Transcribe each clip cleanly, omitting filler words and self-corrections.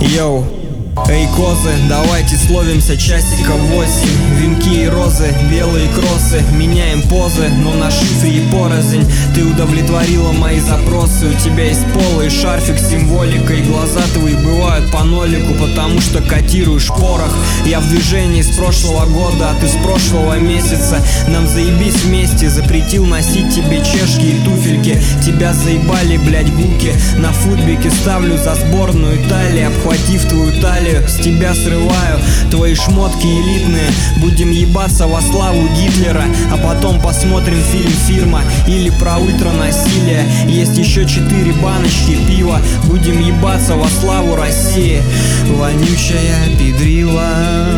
Йоу, эй, козы, давайте словимся часика 8. Венки и розы, белые кроссы, меняем позы, но на шифре и порознь. Ты удовлетворила мои запросы, у тебя есть поло и шарфик с символикой. Глаза твои бывают по нолику, потому что котируешь порох. Я в движении с прошлого года, а ты с прошлого месяца. Нам заебись вместе, запретил носить тебе чешки и туфельки. Тебя заебали, блять, гуки. На футбике ставлю за сборную Италии, обхватив твою талию, с тебя срываю твои шмотки элитные. Будем ебаться во славу Гитлера, а потом посмотрим фильм «Фирма» или про ультранасилие. Есть еще 4 баночки пива, будем ебаться во славу России. Вонючая педрила.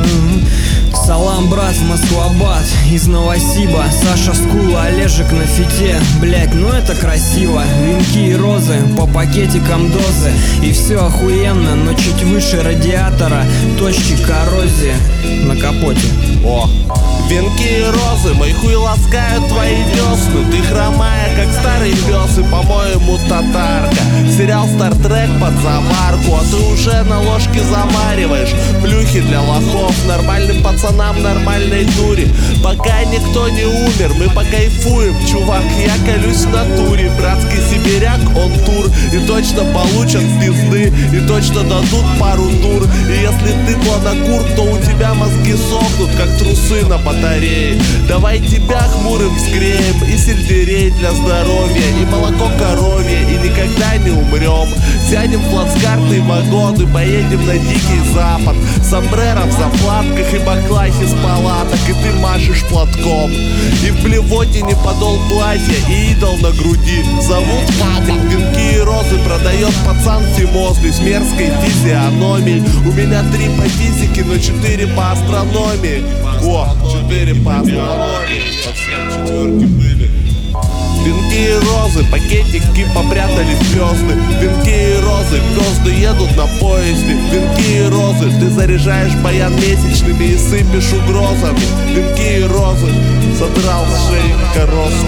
Салам, брат, в Москва-Бат из Новосиба. Саша Скула, Олежек на фите. Блять, ну это красиво. Венки и розы, по пакетикам дозы. И все охуенно, но чуть выше радиатора точки коррозии на капоте. О, венки и розы, мой хуй ласкают твои десны. Ты хромая, как старый пес, и, по-моему, татарка. Сериал Стартрек под заварку, а ты уже на ложке завариваешь плюхи для лохов. Нормальным пацанам нормальной дури. Пока никто не умер, мы покайфуем. Чувак, я колюсь в натуре. Братский сибиряк, он тур. И точно получат пизды, и точно дадут пару дур. И если ты планокур, то у тебя мозги сохнут, как трусы на батарее. Давай тебя хмурым сгреем, и сельдерей для здоровья, и молоко коровье, и никогда не умрем. Сядем в плацкартный вагон и поедем на Дикий Запад. Сомбреро в заплатках и баклахи с палаток, и ты машешь платком. И в блевоте не подол платья, и идол на груди зовут папа. Венки и розы продает пацан фимозный с мерзкой физиономией. У меня 3 по физике, но 4 по астрономии. О, 4 по астрономии. Совсем 4 были. Венки и розы, пакетики попрятали звезды. Венки и розы, звезды едут на поезде. Венки и розы, ты заряжаешь баян месячными и сыпешь угрозами. Венки и розы, содрал с шеи коросту.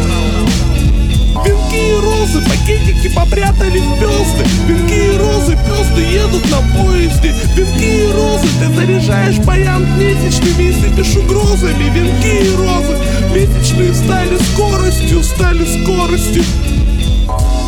Венки и розы, пакетики попрятали в пёсты. Венки и розы, пёсты едут на поезде. Венки и розы, ты заряжаешь баян месячными и сыпешь угрозами. Венки и розы, месячные стали скоростью, стали скоростью.